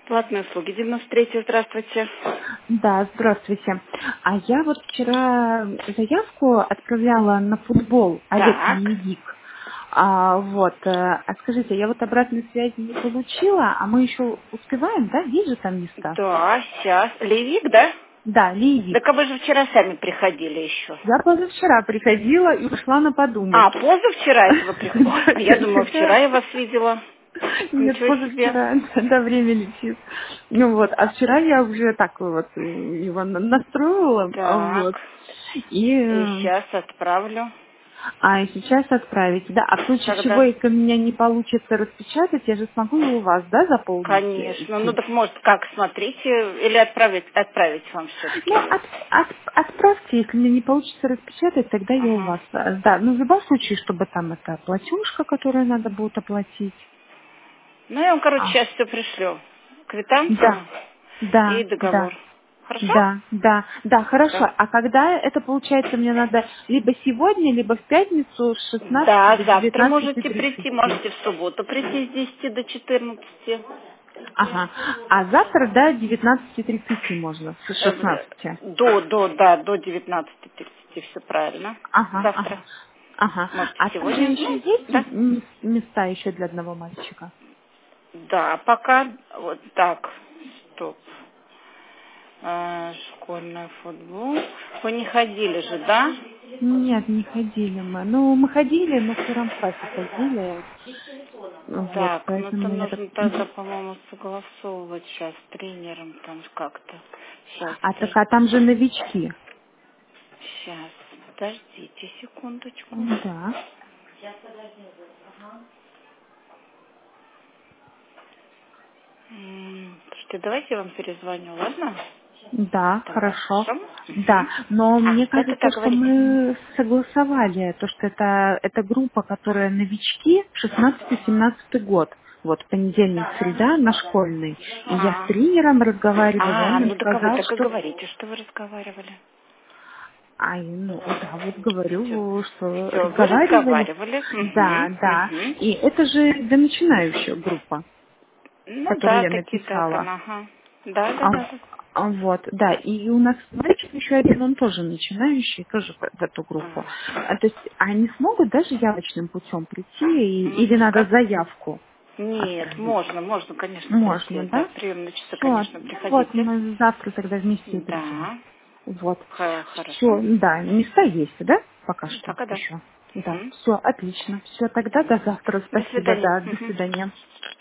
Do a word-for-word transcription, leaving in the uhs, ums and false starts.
Платные услуги. девяносто третий, здравствуйте. Да, здравствуйте. А я вот вчера заявку отправляла на футбол Олег Так. Левик. А, вот, э, а скажите, я вот обратной связи не получила, а мы еще успеваем, да? Есть же там места? Да, сейчас. Левик, да? Да, Так Левик. а вы же вчера сами приходили еще. Я позавчера приходила и ушла на подумать. А, позавчера это вы приходили? Ой, а я думала, вчера Да. я вас видела. Нет, Ничего себе. позавчера, да, время летит. Ну вот, а вчера я уже так вот э, его на- настроила, а вот. Так. И, И э, сейчас отправлю. а, и сейчас отправите, да. А в случае чего, Когда? если у меня не получится распечатать, я же смогу и у вас, да, заполнить э, Конечно. Ну идти? так может как, смотрите, или отправить, отправить вам все-таки. Ну, от, от- отправьте, если мне не получится распечатать, тогда я у Ага. вас. Э, Да, ну в любом случае, чтобы там это платежка, которую надо будет оплатить. Ну я вам, короче, А, сейчас все пришлю. Квитанцию да, да, и договор. да. Хорошо? Да, да, да, хорошо. Все. А когда это получается, мне надо либо сегодня, либо в пятницу с шестнадцати Да, до завтра девятнадцати можете прийти, тридцати. можете в субботу прийти с десяти до четырнадцати. Ага. А завтра до девятнадцати тридцати можно, с Э, шестнадцати. До, до, да, до девятнадцати тридцати, все правильно. Ага, Завтра. ага. Ага. Можете А там же сегодня, еще ну, есть да. м- места еще для одного мальчика? Да, пока вот так. Стоп. А, школьный футбол. Вы не ходили же, да? Нет, не ходили мы. Ну, мы ходили, но в первом классе ходили. Вот, Так, ну это поэтому я так... нужно тогда, Мгм. по-моему, согласовывать сейчас с тренером там как-то. Сейчас, А так, а там же подождите. новички. Сейчас, подождите секундочку. Да. М, Слушайте, давайте я вам перезвоню, ладно? Да, Тогда, хорошо. хорошо? Да, Мгм. но А, мне да-да-да, кажется, что говорите. мы согласовали, то, что это, это группа, которая новички, шестнадцатый-семнадцатый год. Вот, понедельник, среда на школьный. И я с А, тренером разговаривала, он а, мне ну так а вы сказал, так и что... говорите, что вы разговаривали. Ай, ну да, вот Все, говорю, что все, вы разговаривали. разговаривали. Да, Угу, да. угу. И это же для начинающая группа, Ну которую да, я такие, да, написала. там, ага. Да, да, А, да, да. а вот, да, и у нас мальчик еще один, он тоже начинающий, тоже в, в эту группу. А, А, то есть они смогут даже явочным путем прийти, и- ну, или надо как? заявку Нет, оставить? можно, можно, конечно, Можно, прийти. Да, да? в приемные часы, Все, конечно, ну вот, приходите. мы завтра тогда вместе и придем. Да, Вот. х- Все, хорошо. да, места есть, да? Пока что Пока да. еще. Да, Мгм. все, отлично. Все, тогда до завтра. До Спасибо, свидания. да, до Мгм. свидания.